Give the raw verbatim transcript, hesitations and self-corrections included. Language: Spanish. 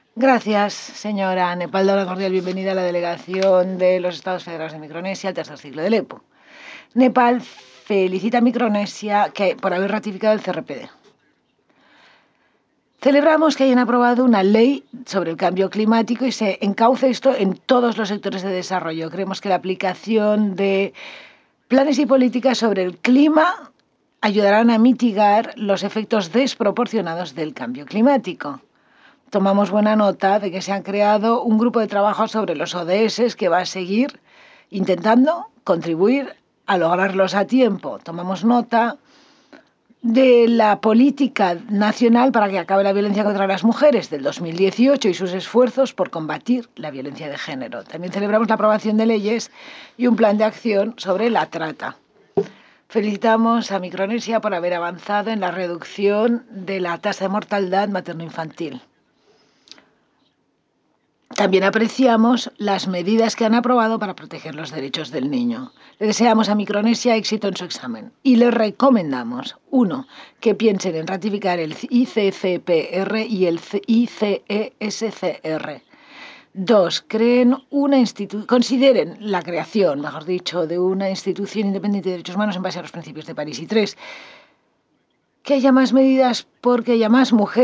Gracias, señora. Nepal da una cordial bienvenida a la delegación de los Estados Federados de Micronesia al tercer ciclo del E P U. Nepal felicita a Micronesia que, por haber ratificado el C R P D. Celebramos que hayan aprobado una ley sobre el cambio climático y se encauce esto en todos los sectores de desarrollo. Creemos que la aplicación de planes y políticas sobre el clima ayudarán a mitigar los efectos desproporcionados del cambio climático. Tomamos buena nota de que se ha creado un grupo de trabajo sobre los O D S que va a seguir intentando contribuir a lograrlos a tiempo. Tomamos nota de la política nacional para que acabe la violencia contra las mujeres del dos mil dieciocho y sus esfuerzos por combatir la violencia de género. También celebramos la aprobación de leyes y un plan de acción sobre la trata. Felicitamos a Micronesia por haber avanzado en la reducción de la tasa de mortalidad materno-infantil. También apreciamos las medidas que han aprobado para proteger los derechos del niño. Le deseamos a Micronesia éxito en su examen y le recomendamos, uno, que piensen en ratificar el I C C P R y el I C E S C R. Dos, creen una institu- consideren la creación, mejor dicho, de una institución independiente de derechos humanos en base a los principios de París. Y tres, que haya más medidas porque haya más mujeres